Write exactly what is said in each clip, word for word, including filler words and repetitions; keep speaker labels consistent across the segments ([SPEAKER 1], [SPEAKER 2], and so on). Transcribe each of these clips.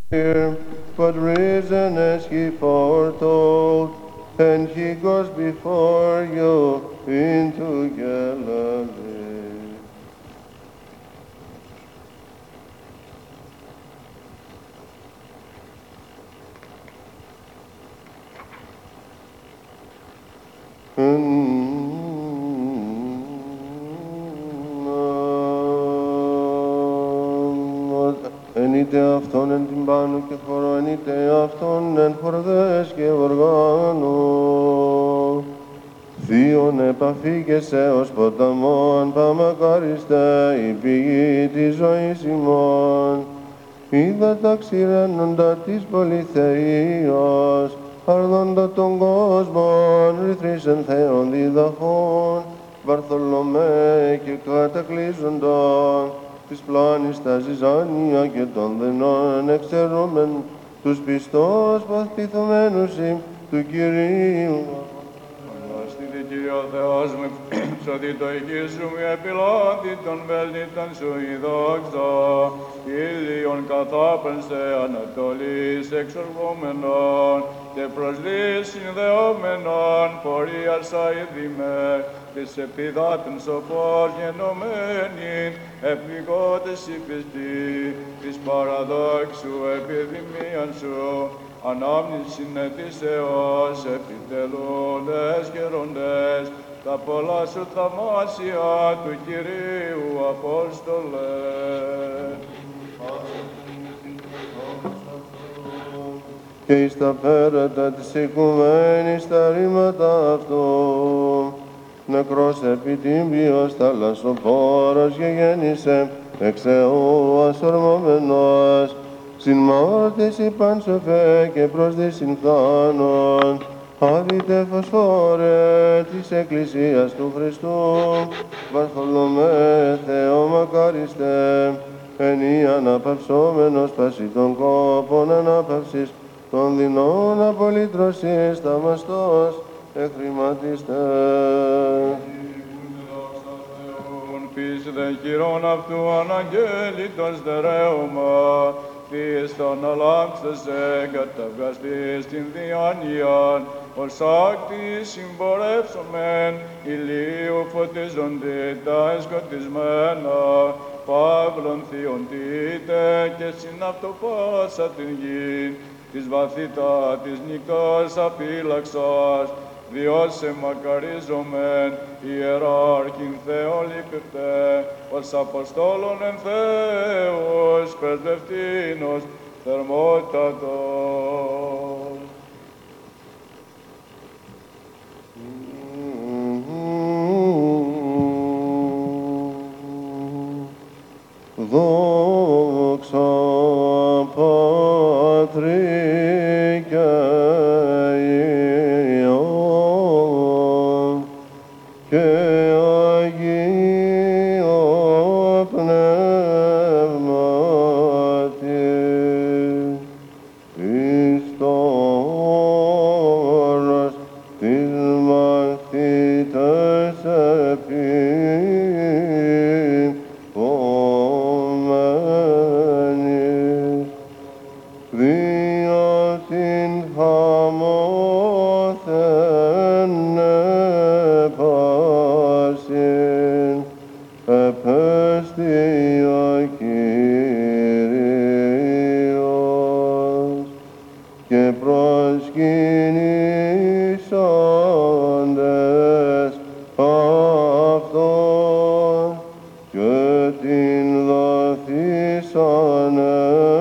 [SPEAKER 1] here, but risen as he foretold, and he goes before you into Galilee. Ενείτε αυτόν εν την πάνω και χωρώ, ενείτε αυτόν εν χορδές και οργάνου. Θείον επαφήγεσαι ως ποταμόν, παμακαριστέ η πηγή της ζωής ημών. Είδα τα ξηραίνοντα της πολυθείας, αρδόντα των κόσμων, ρυθρίσεν Θεόν διδαχών, Βαρθολομέ και κατακλείζοντα, της πλάνης τα ζυζάνια και των δενών εξαιρούμεν, τους πιστός παθπιθωμένους του Κυρίου.
[SPEAKER 2] Ανάστητη Κύριε ο Θεός μου, ψωδί το οικίσου μου επιλάτη των βέλνητων σου η δόξα, ήλιον καθάπεν σε ανατολής εξοργούμενον και προσδείς συνδεόμενον πορείας αηδήμε, της επιδάτων σοφός γενομένην, επληγότες η πιστή, της παραδόξου επιδημίαν σου, ανάμνησιν ετήσεως επιτελούντες γεροντές, τα πολλά σου θαυμάσια του Κυρίου Απόστολε.
[SPEAKER 1] Και εις τα πέρατα της οικουμένης τα ρήματα αυτού, νεκρός επιτύμπιος θαλασσοπόρος γεγέννησε, εξ Θεού ασορμόμενος, συν μάρτυση πανσοφέ και προσδύσιν θάνων, άδειτε φωσφόρε της Εκκλησίας του Χριστού, Βαρθολομέ Θεό μακαριστέ, εν ή αναπαυσόμενος πάση των κόπων ανάπαυσης, των δεινών απολύτρωσης θαυμαστός εχρηματιστέ.
[SPEAKER 2] Πίς δε χειρών αυτού αναγγέλιτος δερέωμα, φύες τον αλλάξεσαι, καταβγαστείς την διάνοιαν, ως άκτης συμπορεύσομεν, ηλίου φωτίζονται τα εσκοτισμένα, παύλων θειοντείτε και συναυτοπάσα την γη, της βαθύτα της νύκτας απείλαξας, διώσε μακαρίζομεν, ιεράρχην Θεό λυπηρτέ, ως Αποστόλων εν Θεός, περδευτήνος, θερμότατος.
[SPEAKER 1] Δόξα Πατρί και Υιόν και Αγίο Πνεύματι, εις τόρος της μαθήτες επιμπομένης, δια την χαμόθεν επάσιν, επέστη ο Κύριος, και προσκυνήσαντες αυτόν και την δοθήσανε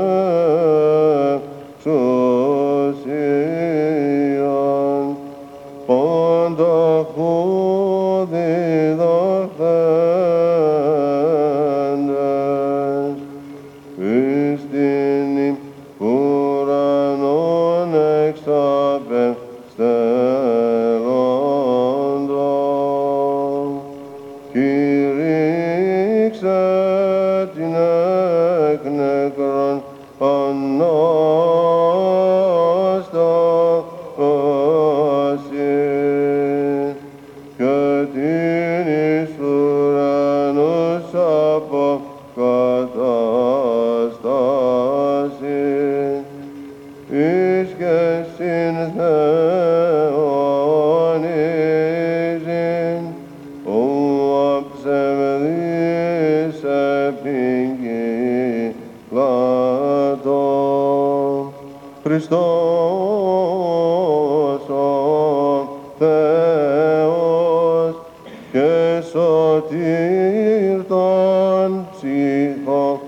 [SPEAKER 1] εξουσίαν πανταχού διδαχθέντες εις την ουρανόν εξαπεστέλλοντων. Κηρύξε την εκ νεκρών Ανάσταση και την εις ουρανούς αποκατάσταση. και συν Θεόν εισιν, ου αψευδής επικύλατο. Χριστός ο Θεός και σωτήρ των ψυχών.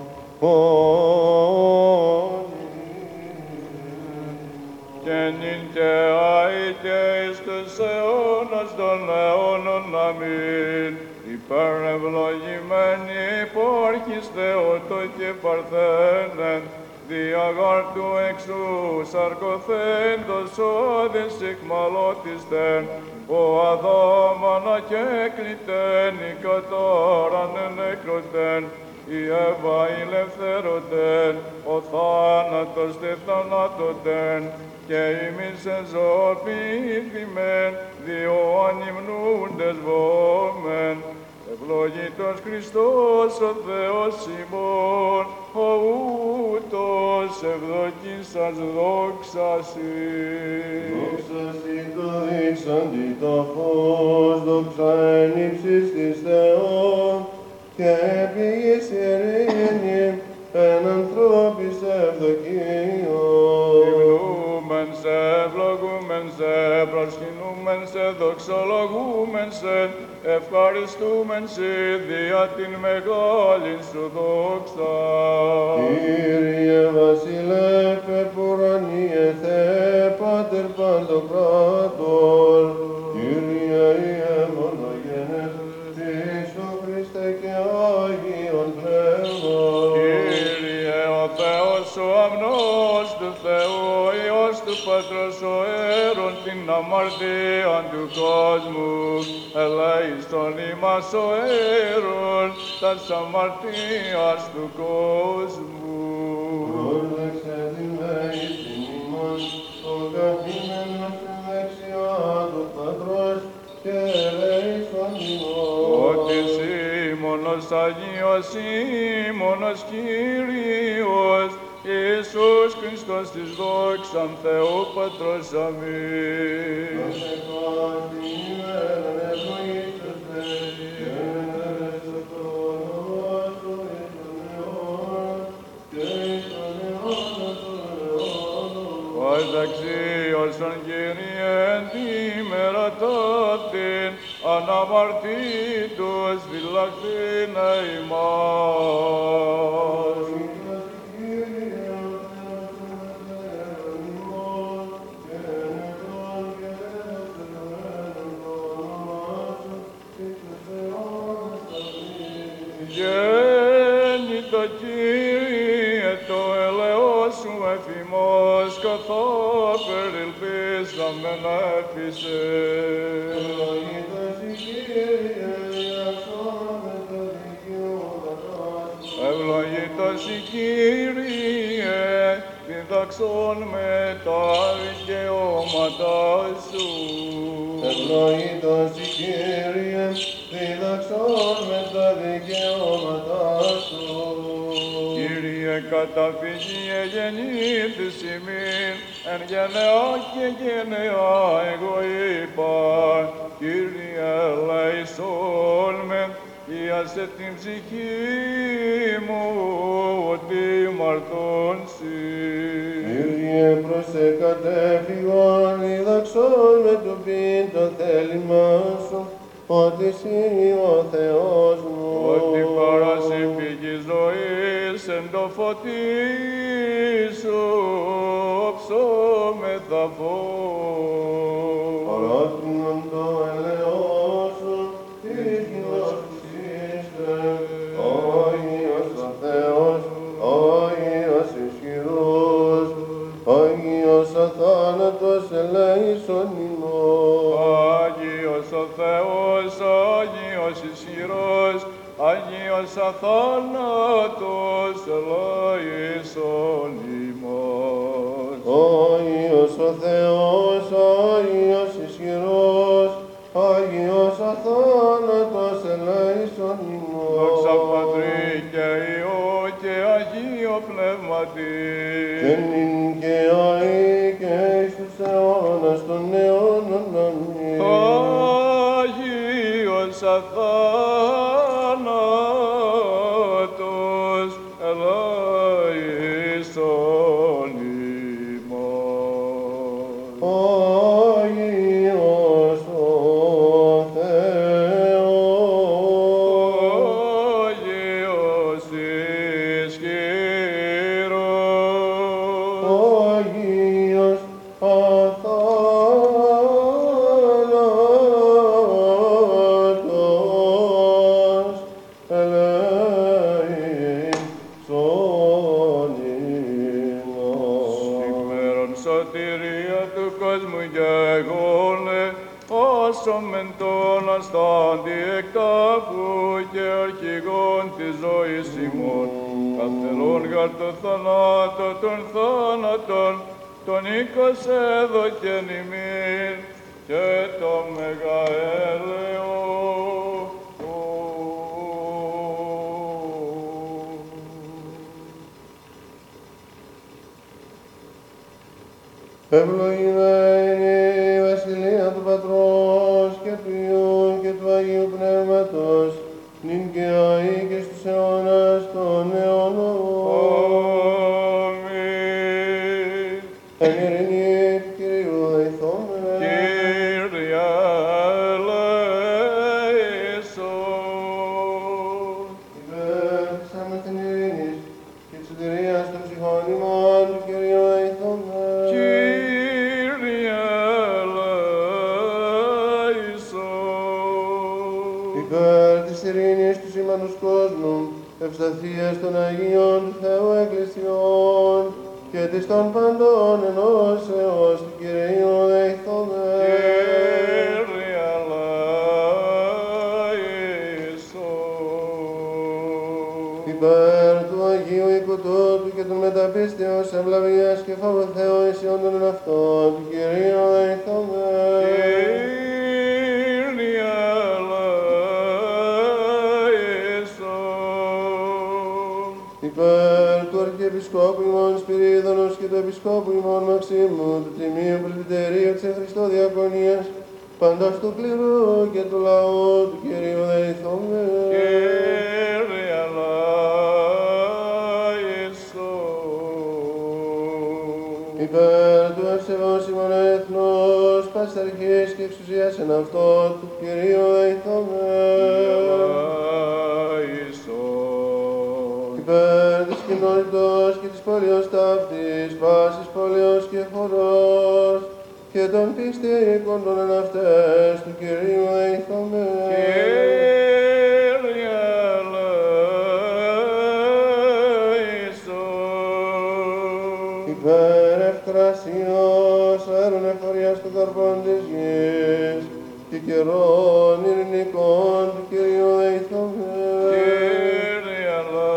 [SPEAKER 2] Και νυν και αεί και εις τους αιώνας των αιώνων. Αμήν. Υπερευλογημένη υπόρχης Θεότο και Παρθένεν, διαγάρτου εξού σαρκοθέντος όδες εκμαλώτιστεν, ο Αδάμαν ακέκλητεν, η κατώραν ενεκρωτεν, η Εύα ηλευθέρωτεν, ο θάνατος τε θανάτωτεν, και εμείς εν ζωοποιήθημεν, διό ανυμνούντες βόμεν. Ευλογήτως Χριστός ο Θεός ημών, ο ούτως ευδοκίσας δόξα Συ.
[SPEAKER 1] Δόξα Συ το δείξαντι το φως, δόξα εν ύψης της Θεόν, και πήγες ειρήνη εν ανθρώπης ευδοκίων.
[SPEAKER 2] Υμνούμεν σε, ευλογούμεν σε, προσκυνούμεν σε, δοξολογούμεν σε, ευχαριστούμεν σε δια την μεγάλην σου δόξα.
[SPEAKER 1] Κύριε βασιλεύ επουρανίε Θεέ Πάτερ Παντοκράτορ, Κύριε Ιε μονογενές, Ιησού Χριστέ και Άγιον Πνεύμα.
[SPEAKER 2] Κύριε ο Θεός ο αμνός του Θεού, ο Υιός του Πατρός ο αίρον την αμαρτίαν του κόσμου, ελέησον ημάς ο αίρον τας αμαρτίας του κόσμου.
[SPEAKER 1] Πρόλεξε την μέγιστη ημών, ο καθήμενος στην δεξιά του Πατρός, και ελέησον ημών.
[SPEAKER 2] Ότι εσύ μόνος Αγίος ήμονος Κύριος, Ιησούς Χριστός της δόξαν Θεού Πατρός. Αμήν. Δαξίωσον Κύριε εν τη μέρα ταύτην, αναμαρτήτως φυλαχθήνε ημάς. Γέννητο Κύριε το ελαιός σου εφημός, καθώ περιλπίσαμεν έφησε. Ευλογήτως η Κύριε, διδαξών με τα δικαιώματα σου.
[SPEAKER 1] Ευλογήτως η Κύριε, διδαξών με τα δικαιώματα σου.
[SPEAKER 2] Κύριε, καταφύγει εγεννήθης ημίν, εν γενεά και γενεά εγώ είπα. Κύριε, ελέησόν με, ιάσε την ψυχή μου, ότι μαρτώνσει.
[SPEAKER 1] Κύριε, προσεκατέφυγον, διδαξών με το πίν το θέλημά σου, ότι εσύ ο Θεός μου.
[SPEAKER 2] Ότι παράσει πηγή ζωής εν το φωτί σου, ψώμεθα φως.
[SPEAKER 1] Παράτηνον το ελαιός σου, της γης ξύστε, Άγιος ο Θεός, Άγιος ισχυρός, Άγιος αθάνατος ελέησον ημών.
[SPEAKER 2] Άγιος ο Θεός, Άγιος ισχυρός, Άγιος αθάνατος ελέησον ημάς.
[SPEAKER 1] Άγιος ο Θεός, Άγιος ισχυρός, Άγιος αθάνατος ελέησον ημάς.
[SPEAKER 2] Δόξα Πατρί και Υιό και Αγίο Πνεύματι.
[SPEAKER 1] Και νυν και αεί και Ο Αγίος αθάνατος ελέησον ημάς.
[SPEAKER 2] Ημέρον σωτηρία του κόσμου γεγόνε, όσο μεν τον αστάντη εκτάφου και αρχηγόν της ζωής ημών, καυτελών γαρ το θανάτο των θάνατων, τον οίκος έδωκεν ημίν και το μεγαέλεο.
[SPEAKER 1] Ευλογημένη η βασιλεία του Πατρός και του Υιού και του Αγίου Πνεύματος, νυν και αεί και στους αιώνας των αιώνων.
[SPEAKER 2] Αμήν.
[SPEAKER 1] Εν ειρηνή του Κυρίου δεηθώμε.
[SPEAKER 2] Κύριε ελέησον.
[SPEAKER 1] Υπέρξαμε την ειρήνη και της σωτηρίας των ψυχών ημών του Κυρίου δεηθώμε.
[SPEAKER 2] Κύριε ελέησον.
[SPEAKER 1] Υπέρ της ειρήνης του σήμανος κόσμου, ευσταθίας των Αγίων του Θεού Εκκλησιών και της των παντών ενώσεως του Κυρίου δεηθώμε.
[SPEAKER 2] Κύριε ελέησον.
[SPEAKER 1] Υπέρ του Αγίου οίκου τούτου και των μεταπίστεως ευλαβίας και φόβου Θεού ισιών των εαυτών του Κυρίου δεηθώμε.
[SPEAKER 2] Κύριε ελέησον.
[SPEAKER 1] Υπέρ του Αρχιεπισκόπου ημών Σπυρίδωνος και του Επισκόπου ημών Μαξίμου, του Τιμίου Πρεσβυτερίου της Χριστό Διακονίας, παντός του κληρού και του λαού του Κυρίου δεηθώμε.
[SPEAKER 2] Κύριε ελέησον.
[SPEAKER 1] Υπέρ του ευσεβούς ημών έθνος, πάσης αρχής και εξουσίας εν αυτό του Κυρίου δεηθώμε.
[SPEAKER 2] Ελέησον.
[SPEAKER 1] Υπέρ της κοινότητος και της πόλεως ταύτης, πάσης πόλεως και χωρός, και των πιστήρικων των εν αυτές του Κυρίου δεηθώμε.
[SPEAKER 2] Κύριε ελέησον.
[SPEAKER 1] Υπέρ ευκρασιός, αέρων εφορίας των καρπών της γης, και καιρών ειρηνικών του Κυρίου δεηθώμε.
[SPEAKER 2] Κύριε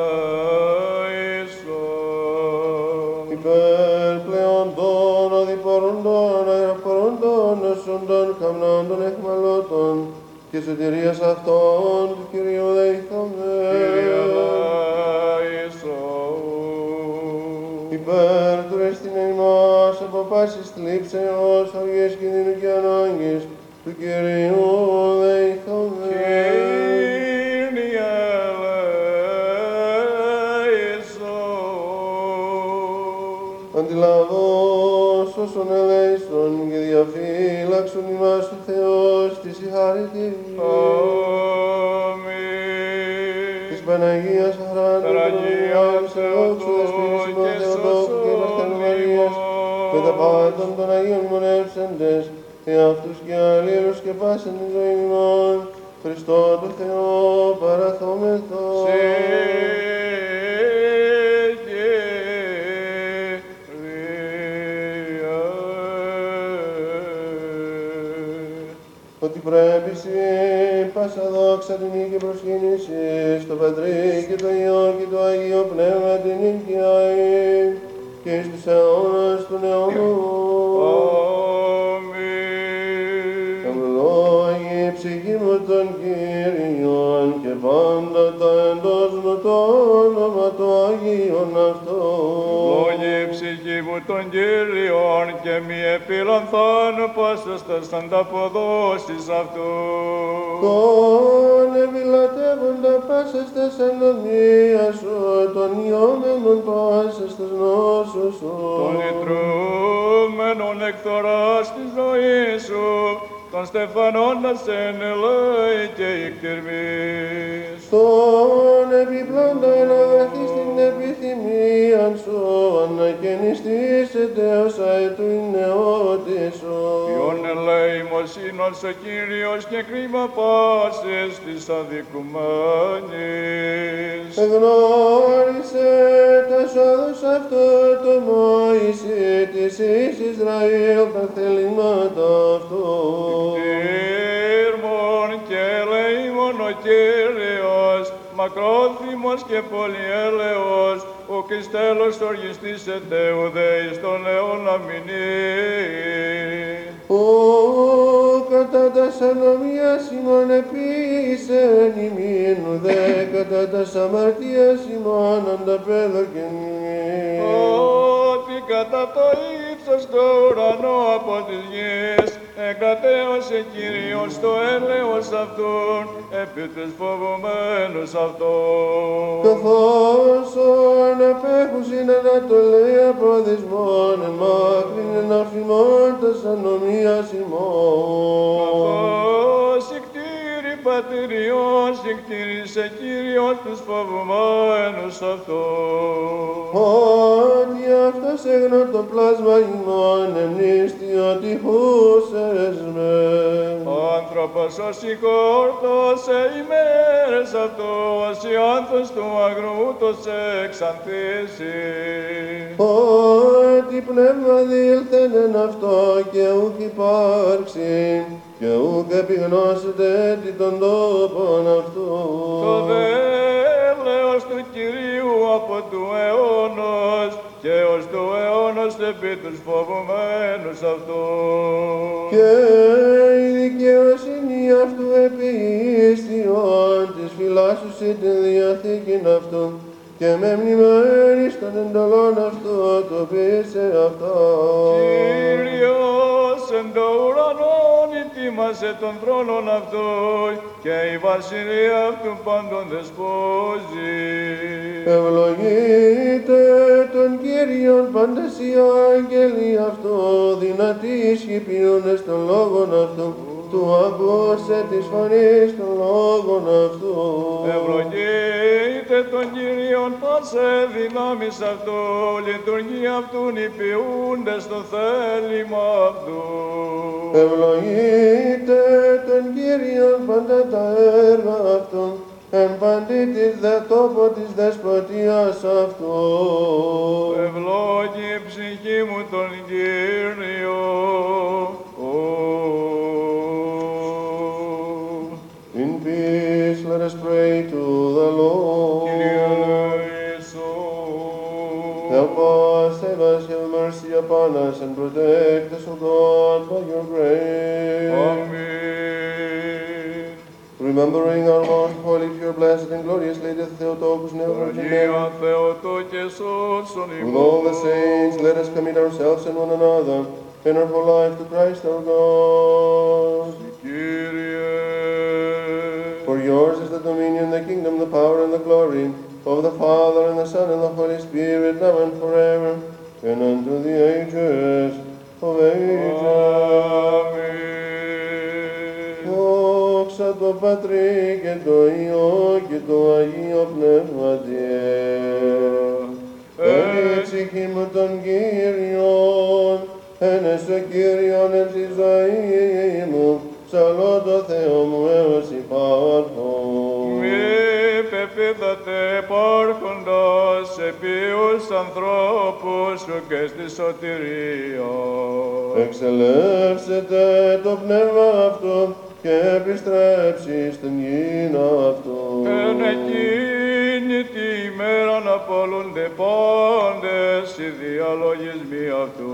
[SPEAKER 2] ελέησον.
[SPEAKER 1] Υπέρ πλεοντών, οδηπορούντων, αεραπορούντων, νοσούντων, καμνάντων, εχμαλώτων, και σωτηρίας αυτών του Κυρίου δεηθώμε.
[SPEAKER 2] Κύριε ελέησον.
[SPEAKER 1] Υπέρ του ρεστήνε ημάς από πάσης θλίψεως, οργής κινδύνου και ανάγκης, του Κυρίου δεηθώμε.
[SPEAKER 2] Κύριε ελέησον.
[SPEAKER 1] Αντιλαβώς όσων ελέησον και διαφύλαξον ημάς του Θεός της συγχαρητήρια.
[SPEAKER 2] Αμήν.
[SPEAKER 1] Της Παναγίας Αχράντου,
[SPEAKER 2] Παναγίας
[SPEAKER 1] του Θεόξου, Δεσποίνης ημών
[SPEAKER 2] και
[SPEAKER 1] Θεοτόκου και Μαρτύρου Μαρίας, με τα πάντων των Αγίων μονεύσαντες, εαυτούς και αλλήλους και πάσαν τη ζωή ημών, Χριστό το Θεό παραθόμεθο.
[SPEAKER 2] Σε Κύριε.
[SPEAKER 1] Ότι πρέπει σε πάσα δόξα την και προσκύνηση στο Πατρί και το Υιό και το Αγίο Πνεύμα την οικιαή και εις τους αιώνας των αιώνων.
[SPEAKER 2] Αμήν.
[SPEAKER 1] Ευλόγη η ψυχή μου των Κύριων και πάντα τα εντός μου το όνομα του Αγίων αυτών.
[SPEAKER 2] Λόγοι ψυχή μου των Κύριων και μη επιλανθάν πάσας τας ανταποδόσεις αυτού.
[SPEAKER 1] Τον επιλατεύοντα πάσας τας αντομία σου, τον ιόμενον πάσας τας νόσους σου.
[SPEAKER 2] Τον ιτρούμενον εκθοράς της ζωής σου, τον στεφανώντας εν ελέη και εκτιρμής.
[SPEAKER 1] Τον επιπλάντα να δεχτείς την επιθυμία σημείαν σου, ανακαινιστήσετε ως αετού η νεότης σου.
[SPEAKER 2] Ιον ελεημοσύνος ο Κύριος και κρίμα πάσης της αδικουμένης.
[SPEAKER 1] Εγνώρισε τα σώδους αυτό το Μωυσή της εις Ισραήλ τα θελήματα αυτού.
[SPEAKER 2] Ήρμον και ελεήμον ο Κύριος, μακρόθυμος και πολυέλεος, ο Κριστέλος οργιστής ετέουδε εις τον αιώνα μηνύ.
[SPEAKER 1] Ο κατά τας ανομίας ημών επίσεν ημίν, ουδέ κατά τας αμαρτίας ημών ανταπέδοκεν ημίν.
[SPEAKER 2] Ότι κατά το ύψος το ουρανό από της γης, εκατέωσε Κύριος το έλεος αυτόν, επί τους φοβουμένους αυτόν.
[SPEAKER 1] Καθώς ον απέχουσιν ανατολή από δυσμόν, εν μάκριν εν αφημών τας ανομίας ημών.
[SPEAKER 2] Καθώς ικτήρη πατηριός, ικτήρισε Κύριος τους φοβουμένους αυτόν.
[SPEAKER 1] Ότι αυτός έγνω το πλάσμα ημών, εμνίστη ότι χούσες με.
[SPEAKER 2] Ο άνθρωπος ως συγχόρτωσε ημέρες αυτός, οι άνθος του αγρού το σε εξανθήσει.
[SPEAKER 1] Ότι πνεύμα διήλθεν εν αυτό και ουκ υπάρξει, και ουκ επιγνώσετε τι των τόπων αυτού.
[SPEAKER 2] Το δέλεος του Κυρίου από του αιώνος, και ως του αιώνος επί τους φοβουμένους αυτούς.
[SPEAKER 1] Και η δικαιοσύνη αυτού επί ιστιών της φυλάσσουσι την διαθήκην αυτού, και με μνημέρις των εντολών αυτού το πείσε αυτό.
[SPEAKER 2] Κύριος εν το ουρανόν ετοίμασε τον θρόνον αυτού, και η βασιλεία αυτού πάντων δεσπόζει.
[SPEAKER 1] Ευλογείτε τον Κύριον πάντες οι άγγελοι αυτού, δυνατοί ισχυπιούνες των λόγων αυτού, του ακούσε της φωνής των λόγων αυτού.
[SPEAKER 2] Ευλογείτε τον Κύριον πάσε δυνάμεις αυτού, λειτουργία αυτούν υπηούντες στο θέλημα αυτού.
[SPEAKER 1] Ευλογείτε τον Κύριον πάντα τα έργα αυτού, εν παντή της δε τόπο της δεσποτείας αυτού.
[SPEAKER 2] Ευλόγη η ψυχή μου τον Κύριο.
[SPEAKER 1] In peace, let us pray to the Lord. Help us, save us, have mercy upon us, and protect us, O God, by your grace.
[SPEAKER 2] Amen.
[SPEAKER 1] Remembering our most holy, pure, blessed, and glorious Lady Theotokos, never Virgin Mary,
[SPEAKER 2] Αγία Θεοτό και σώσον
[SPEAKER 1] with all the
[SPEAKER 2] ημών.
[SPEAKER 1] saints, let us commit ourselves and one another in our whole life to Christ our God.
[SPEAKER 2] Κύριε,
[SPEAKER 1] For yours is the dominion, the kingdom, the power, and the glory of the Father, and the Son, and the Holy Spirit, now and forever, and unto the ages of ages.
[SPEAKER 2] Αμήν.
[SPEAKER 1] Δόξα το Πατρί και το Υιό και το Αγίο Πνεύματι. Εν η ψυχή μου των Κύριων, εν εσω Κύριον εν τη ζωή μου, ψαλώ το Θεό μου έως υπάρχω.
[SPEAKER 2] Μη πεπίδατε υπάρχοντας επίους ανθρώπους σου και στη σωτηρία.
[SPEAKER 1] Εξελεύσετε το πνεύμα αυτό και επιστρέψει στην γήνα αυτού.
[SPEAKER 2] Εν εκείνη τη ημέρα να απολούνται πάντες οι διαλογισμοί αυτού.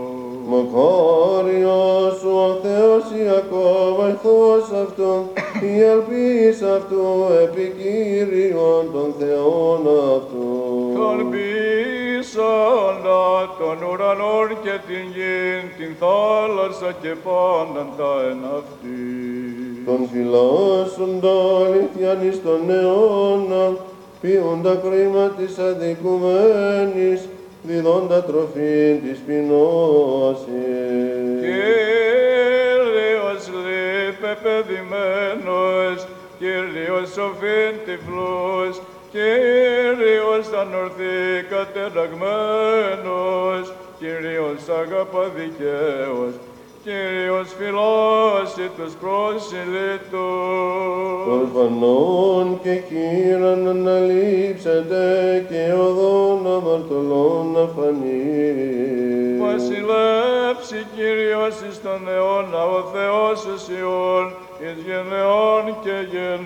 [SPEAKER 1] Μακάριος σου ο Θεός Ιακώβ, βοηθός αυτού, η ελπίς αυτού, επί Κύριον των Θεών αυτού.
[SPEAKER 2] Τον πείσαντα των ουρανών και την γην, την θάλασσα και πάνταν τα εν αυτή.
[SPEAKER 1] Τον φυλάσσοντα αλήθειαν εις τον αιώνα, ποιούντα κρίμα της αδικουμένης, διδόντα τροφήν της πεινώσης.
[SPEAKER 2] Κύριος λείπε παιδημένος, Κύριος σοφήν τυφλός, Κύριος ανορθή κατεραγμένος, Κύριος αγαπαδικαίος, Κύριος φιλός τους προσιλήτους.
[SPEAKER 1] Ορφανών και χείραν αναλείψετε και οδόν αμαρτωλών να φανεί.
[SPEAKER 2] Βασιλεύσει Κύριος εις τον αιώνα ο Θεός εσιών, εις γενεών και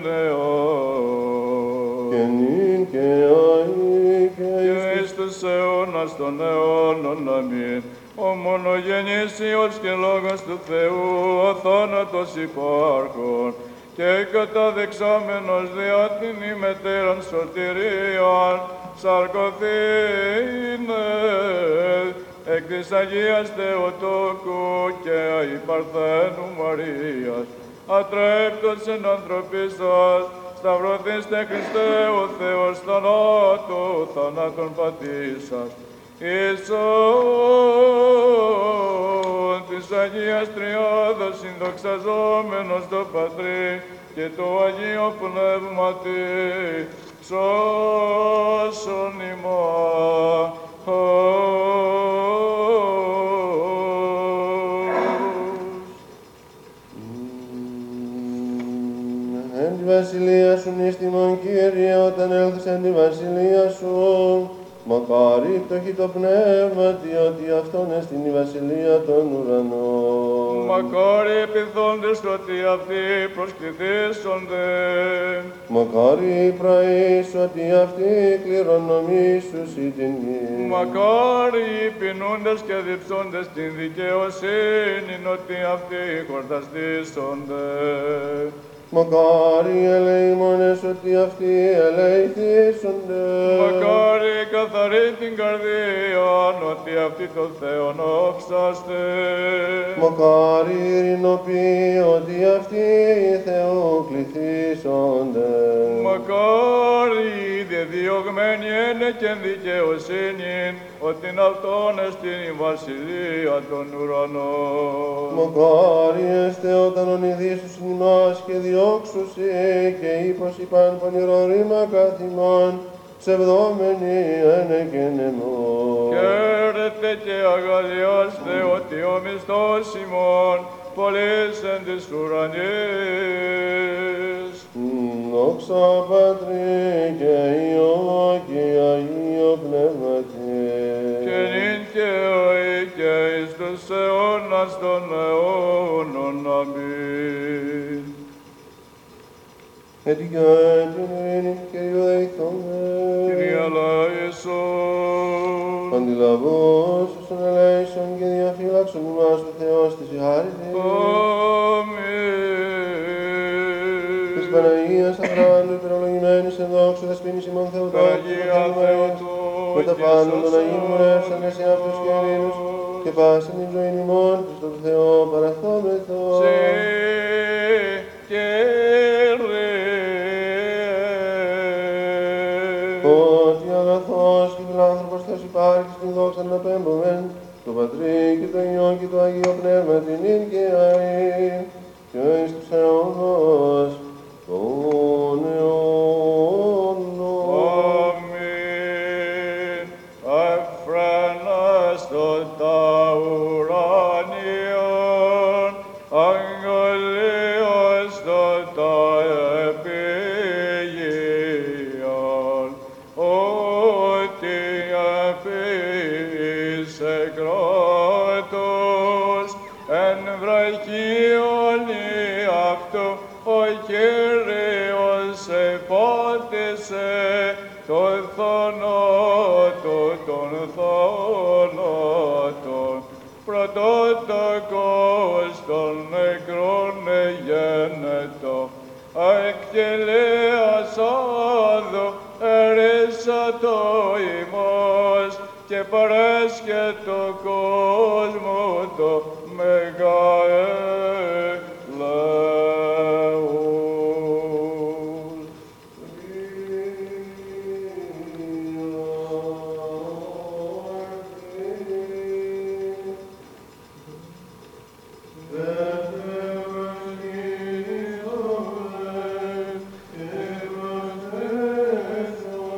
[SPEAKER 2] γενεών.
[SPEAKER 1] Και νυν και αεί και
[SPEAKER 2] Και
[SPEAKER 1] εις
[SPEAKER 2] εις τους αιώνας των αιώνων, αμήν. Ο μονογενής Υιός και Λόγος του Θεού, ο θάνατος υπάρχων, και καταδεξάμενος δια την ημετέραν σωτηρίαν, σαρκωθήνε εκ της Αγίας Θεοτόκου και αϊπαρθένου Μαρίας, ατρέπτος εν ανθρωπίσας, σταυρωθήστε Χριστέ ο Θεός θανάτου, θανάτων πατήσας, Ιησόν της Αγίας Τριάδος συνδοξαζόμενος το Πατρί και το Αγίο Πνεύματι, σώσον ημάς.
[SPEAKER 1] Εν τη βασιλεία σου νηστιμόν, Κύριε, όταν έλθεις εν τη βασιλεία σου. Μακάρι πτωχή το πνεύμα, διότι αυτόν εστιν η βασιλεία των ουρανών.
[SPEAKER 2] Μακάρι επιθόντες ότι αυτοί προσκληθήσονται.
[SPEAKER 1] Μακάρι πραείς ότι αυτοί κληρονομήσουσι την γη.
[SPEAKER 2] Μακάρι οι πεινούντες και διψώντες την δικαιοσύνη, ότι αυτοί χορταστήσονται.
[SPEAKER 1] Μακάρι οι ελεήμονες ότι αυτοί ελεηθήσονται.
[SPEAKER 2] Μακάρι καθαρή την καρδία, ότι αυτοί το Θεόν όψαστε.
[SPEAKER 1] Μακάρι οι ειρηνοποιοί ότι αυτοί Θεού κληθήσονται.
[SPEAKER 2] Μακάρι οι διδιωγμένοι ένε και δικαιοσύνη, ότι αυτόν εστιν η βασιλεία των ουρανών.
[SPEAKER 1] Μακάρι εστε όταν ονειδήσουσιν ημάς και διώξουσι και ύπος υπάν πονηρό ρήμα καθημών, ψευδόμενοι ένε και νεμόν.
[SPEAKER 2] Χαίρετε και αγαλιάστε ότι ο μισθός ημών πολλής εν της ουρανής.
[SPEAKER 1] Δόξα Πατρί και Υιό και Αγίο Πνεύματι.
[SPEAKER 2] Και νυν και οή και εις τους αιώνας των αιώνων. Αμήν.
[SPEAKER 1] Ετικιάν την ειρήνη του Κυρίου δεηθούμε.
[SPEAKER 2] Κύριε ελέησον.
[SPEAKER 1] Αντιλαβώς όσων ελέησον και διαφύλαξον ημάς του Θεός της η χάρη της. Της
[SPEAKER 2] Αμήν.
[SPEAKER 1] Παναγίας Αχράντου υπερολογημένης εν δόξου δεσποίνης ημών Θεοτόκου.
[SPEAKER 2] Παναγία Θεοτού
[SPEAKER 1] Με τα
[SPEAKER 2] και
[SPEAKER 1] πάνω των Αγίων
[SPEAKER 2] σώσον.
[SPEAKER 1] μουρεύσαν εσύ αυτούς και ειρήνους και πάσαν την ζωή ημών Χριστό του Θεό παραθόμεθο.
[SPEAKER 2] Σε Κύριε.
[SPEAKER 1] Ότι αγαθός και φιλάνθρωπος Θεός υπάρχει στην δόξα να πέμπομεν, το Πατρί και το Υιό και το Αγίο Πνεύμα την νυν και αεί, και εις τους αιώνας των αιώνων.
[SPEAKER 2] Αμήν. Αφρανάστον τα ουρανίων, αγγελίωστον τα επίγειον, ότι αφήσε κρότος εν βραχίονι αυτού, ο Κύριος επότισε το θανάτο των θανάτων, πρωτότοκος των νεκρών εγένετο, εκτελέας άδω ερίσατο ημάς και παρέσχετο κόσμο το μεγαέλεος.
[SPEAKER 1] Δεύτερος Κύριος, και προσθέσω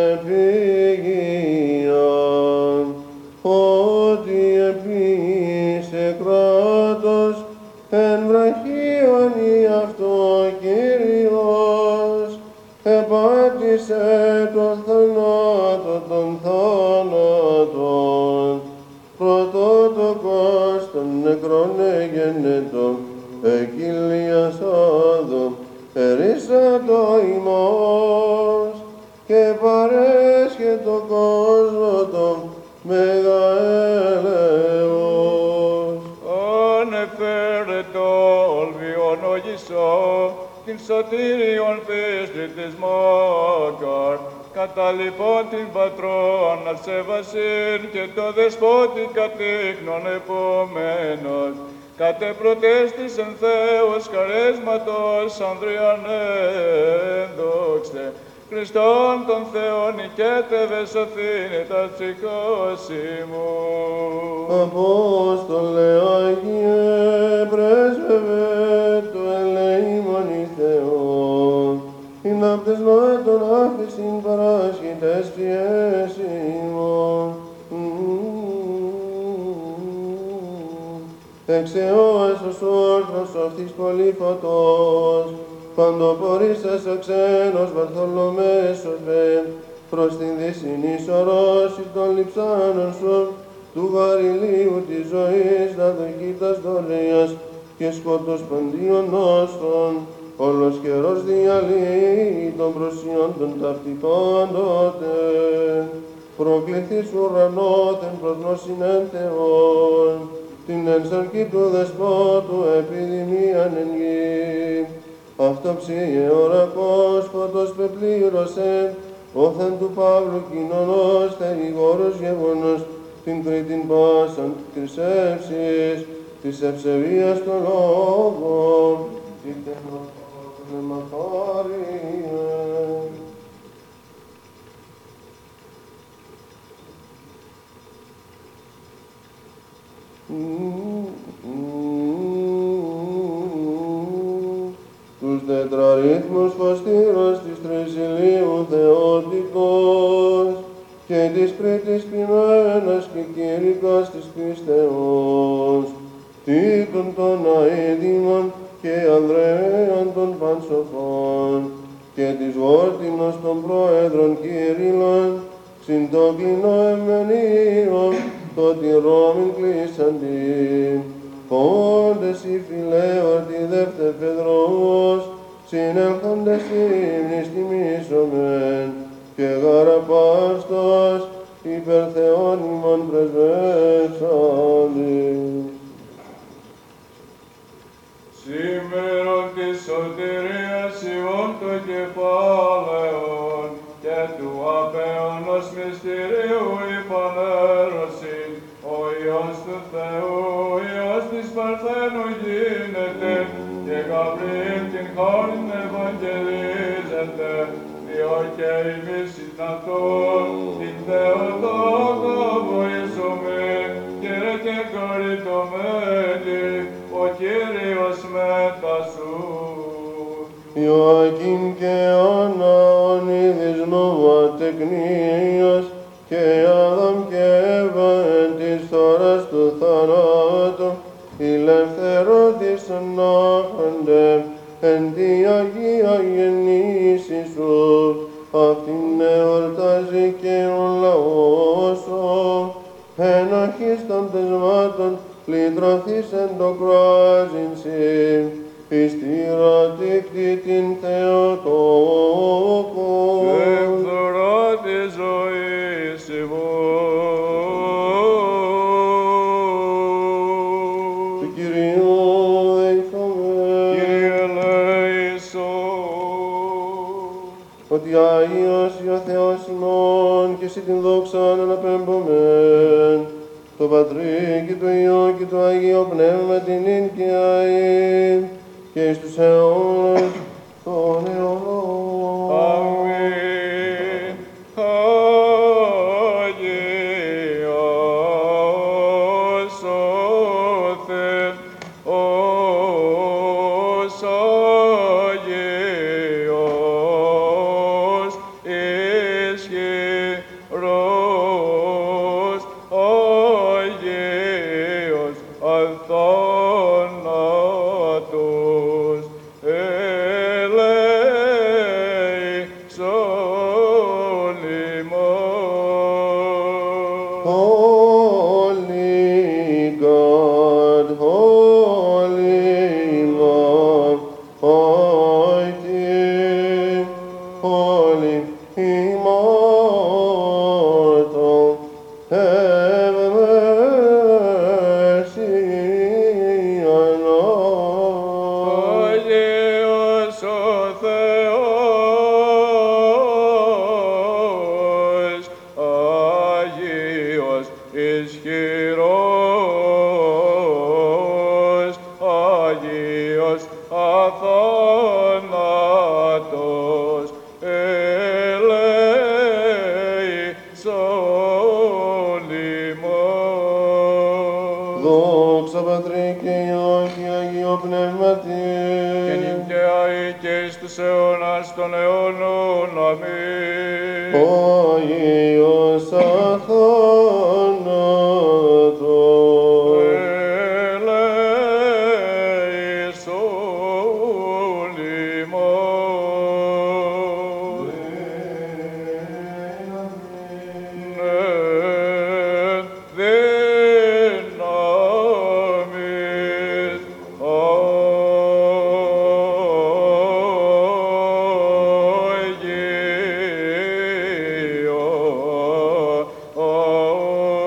[SPEAKER 1] επίγειαν, ότι επίησε κράτος εν βραχίονι αυτό Κύριος, επάτησε τον θανάτο των θάνατων, πρωτότοκος των νεκρών εγενετών, εκειλίας άδων, ερίσατο ημός, και παρέσχε το κόσμο το μέγα έλεος.
[SPEAKER 2] Ανεφέρετο ολβιον ογισό, την σωτήριον πίστη της Μόκαρ, κατά λοιπόν την πατρόν αρσεβασίν και το δεσπότη κατήχνον επομένος, κατ' προτέστης εν Θεός χαρέσματος Ανδριανέ δόξε, Χριστόν τον Θεόν νικέτευε σωθήνε τα ψυχός ημών.
[SPEAKER 1] Απόστολε Άγιε, πρέσβευε το ελεήμον εις Θεόν, ειν απτεσμάτων άφησιν παράσχητες ψιές ημών. Εξαιώας ως όρθρος αυτής πολύφωτος, παντοπορήσας ο ξένος Βαρθολομαίσος βε, προς την δύσιν ισορρόση των λειψάνων σου, του γαριλίου της ζωής, να δοκίτας δωρείας και σκότος παντίον νόστων, όλος καιρός διαλύει των προσιών των ταυτικών τότε. Προκληθείς ουρανόθεν προς γνώσιν εν Θεόν, την ενσαρκή του δεσπότου επιδημίαν εν γη. Αυτοψίε ορακός φωτός πεπλήρωσε, όθεν του Παύλου κοινωνός θεριγόρος γεγονός, την κρήτην πάσαν χρυσεύσης, της ευσεβίας των λόγων, την τεμνοτών μακάριε. Τους τετραρρύθμους φωστήρος της Τρισιλίου Θεότικος και της Κρήτης ποιμένας και κήρυκας της πίστεως, Τίτων των αίδημων και Ανδρέαν των πανσοφών και της Βόρτινος των Πρόεδρων Κύριλλων, συν το κλινό εμμενίων, το τη Ρώμην κλείσαντι. Πόντες οι φιλέορτοι δεύτε Πεδρός, συνέλθοντες ύμνης τιμήσομεν, και γαραπάστος υπερ Θεόν ημών πρεσβεύσαντι.
[SPEAKER 2] Σήμερον της σωτηρίας Υιών το κεφάλαιον και του απέωνος μυστηρίου η πανέρωση, ο Υιός του Θεού, Υιός της Παρθένου γίνεται, και Γαβριήλ την χώριν ευαγγελίζεται, διό και ημείς συναυτόν, την Θεοτόκο βοήσομαι, Κύριε και κοριτωμένη, ο Κύριος μετά σου.
[SPEAKER 1] Ιωακήν και Άννα ονείδης νόβα τεκνίας, και Άδαμ και Εύα εν της ώρας του θανάτου, ηλευθερώθησαν να'χαντε εν τη Αγία γεννήση σου, αυτήν εορτάζει και ο λαός σου, ενοχής των τεσμάτων λυτρωθείς εν το κράζιν συ, εις τη ρατήκτη την Θεοτόκο.
[SPEAKER 2] Εκδορά τη ζωής ημών.
[SPEAKER 1] Του Κυρίου δεηθόμεν.
[SPEAKER 2] Κύριε ελέησον.
[SPEAKER 1] Ότι Άγιος ο Θεός ημών και εσύ την δόξαν αναπέμπομεν, το Πατρί και το Υιό και το Αγίο Πνεύμα την ίν και αΐ, και εις τους αιώνας των αιώνων.
[SPEAKER 2] Αμήν. Αγίος ο Θεός, Αγίος ισχύς. μικρός, Αγίος αθάνατος, ελέησον ημάς.
[SPEAKER 1] Holy God, Holy Lord, Mighty, Holy, Immortal, have mercy on us.
[SPEAKER 2] Αγίος ο Θεός, Αγίος ισχυρός, Αγίος αθάνατος, ελέησον ημάς.
[SPEAKER 1] Δόξα Πατρί και Υιό και Αγίο Πνεύματι.
[SPEAKER 2] Και νυκαία και εις τους αιώνας των αιώνων. Αμήν.
[SPEAKER 1] Ο Αγίος αθάνατος.
[SPEAKER 2] Ελέησον ημάς. Ναι, δύναμις Αγία,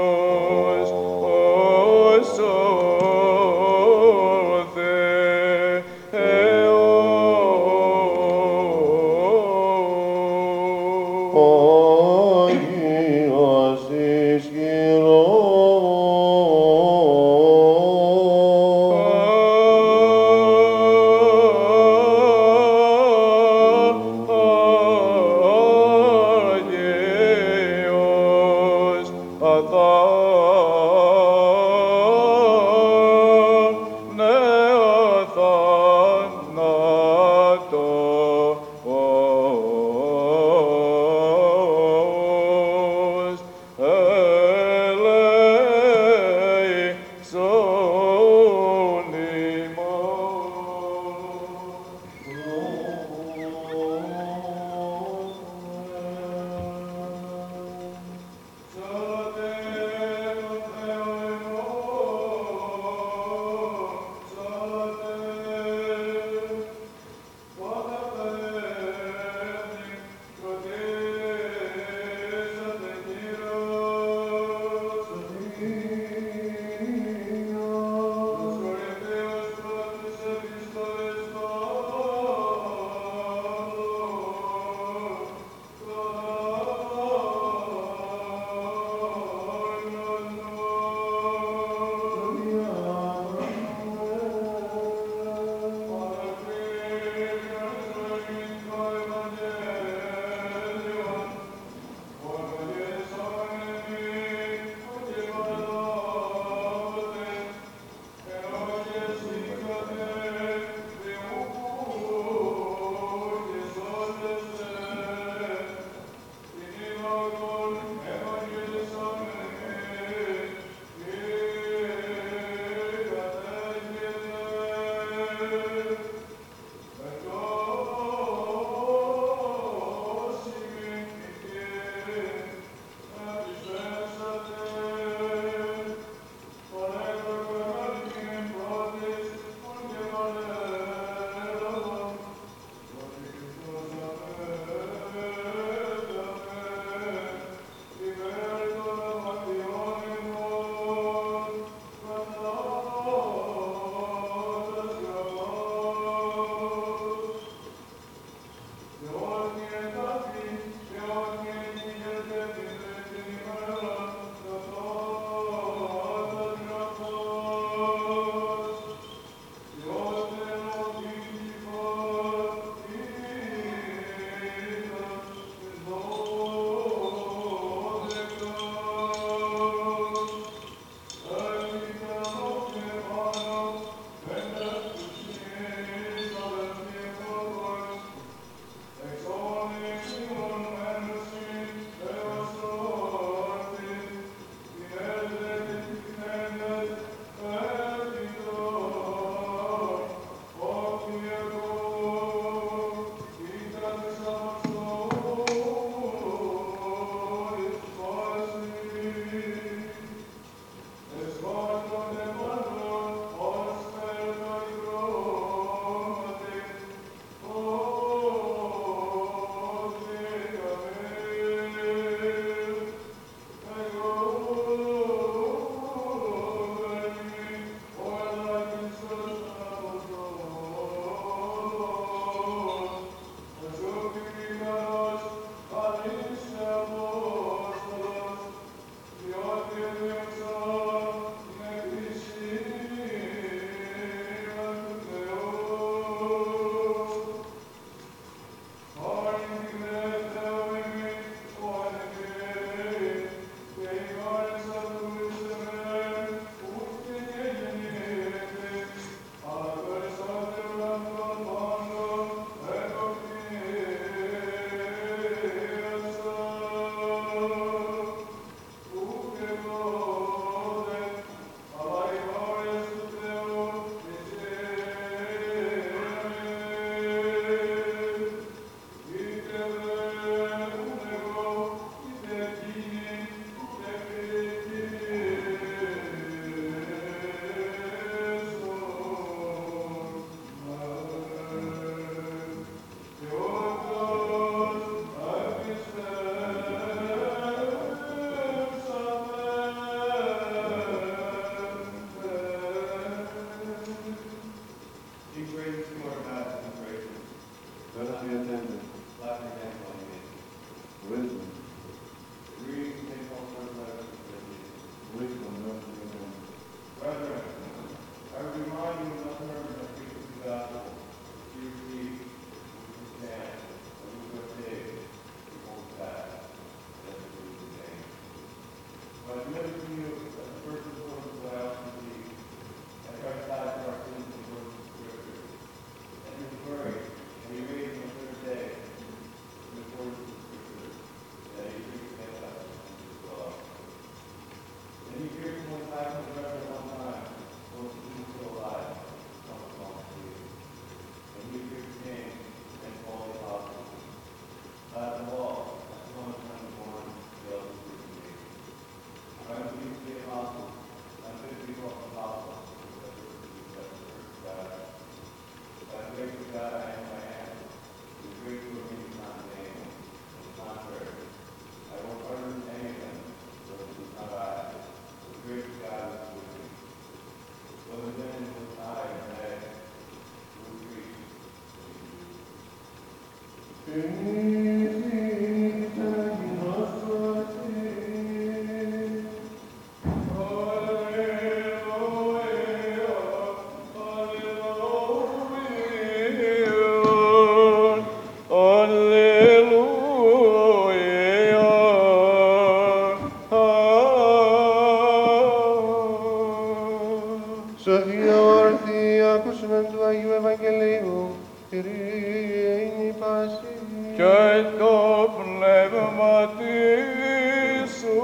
[SPEAKER 1] Σοφία όρθη, ακούσουμε του Αγίου Ευαγγελίου, Κύριε είναι η πάση.
[SPEAKER 2] Και το πνεύμα σου.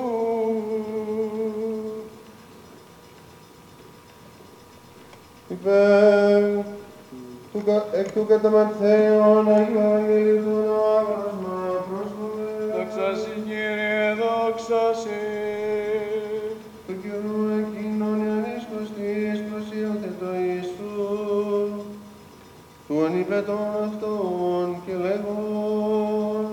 [SPEAKER 1] Υπέρ του, κα- εκ του κατά Ματθαίον Αγίου Ευαγγελίου του Άγνωσμα πρόσφωμε.
[SPEAKER 2] Δόξα σοι, Κύριε, δόξα σοι.
[SPEAKER 1] Του καιρού εκείνον η ανίσκος της προσήλθε το Ιησού, του είπε τον αυτόν και λέγον,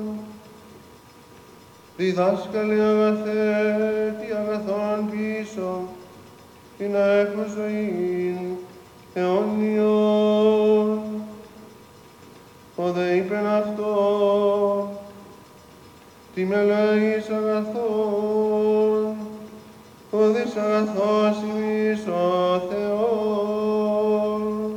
[SPEAKER 1] διδάσκαλε αγαθέ, τι αγαθόν πίσω, τι να έχω ζωήν αιώνιον. Ο δε είπεν αυτό, τι με λέγεις αγαθόν, ο δις αγαθός ημείς ο Θεός.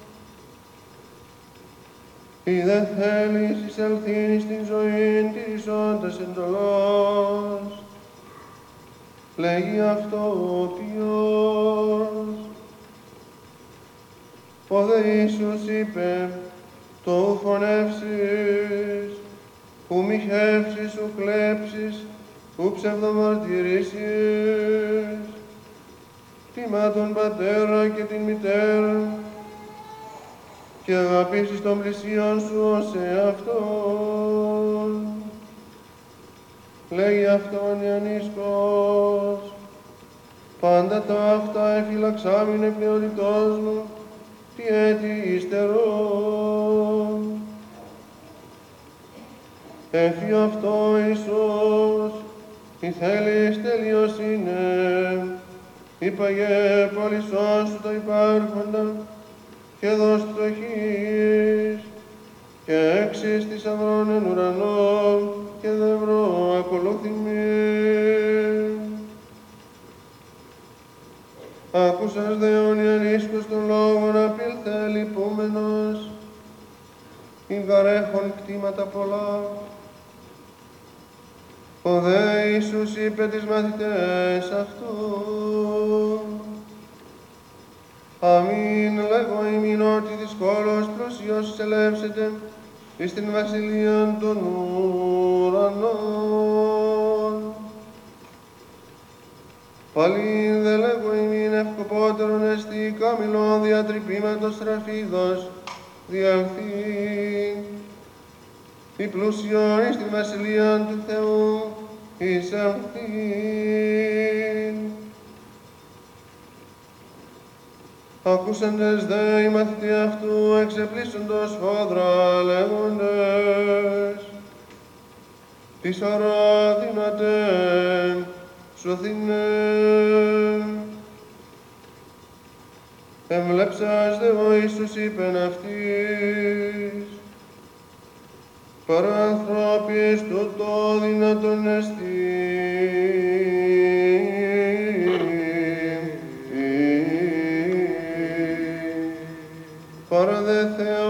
[SPEAKER 1] Ή δε θέλεις εισελθήν στην ζωήν τηρησόντας εντολός, λέγει αυτό ο ποιος. Ο δε Ιησούς είπε, το ου φωνεύσεις, ου μοιχεύσεις, ου κλέψεις, ου ψευδομαρτυρήσεις, τιμά τον πατέρα και την μητέρα και αγαπήσεις τον πλησίον σου ως εαυτόν. Λέγει αυτόν η ανίσκος, πάντα τα αυτά εφυλαξάμιν εκνεωρητός μου, τι έτη ύστερο. Έφη αυτό Ιησούς, η θέλεις τελειοσύνε, είπαγε πολυσόν σου το υπάρχοντα, και δώσ' το χείς, και έξις της ανδρών εν ουρανό, και δε βρω ακολούθη με. Άκουσας δε όν η ανίσκος των λόγων απήλθε λυπούμενος, ειν γαρέχον κτήματα πολλά. Ο δε Ιησούς είπε τις μαθητές αυτού, αμήν λέγω ημίν ότι δυσκόλος πλούσιος ελεύσετε εις την βασιλείαν των ουρανών. Παλήν δε λέγω ημίν ευκοπότερον εστί καμηλών διατρυπήματος ραφίδος διαχθεί, η πλούσιον εις την βασιλείαν του Θεού εισαχθεί. Ακούσαντες δε οι μαθητοί αυτού εξεπλήσσοντος φόδρα λέγοντες, της αρά δυνατέ σωθήνε. Εμβλέψας δε ο Ιησούς είπεν αυτοίς, παρά ανθρώπιες τούτο δυνατόν εστί. Παρά δε Θεό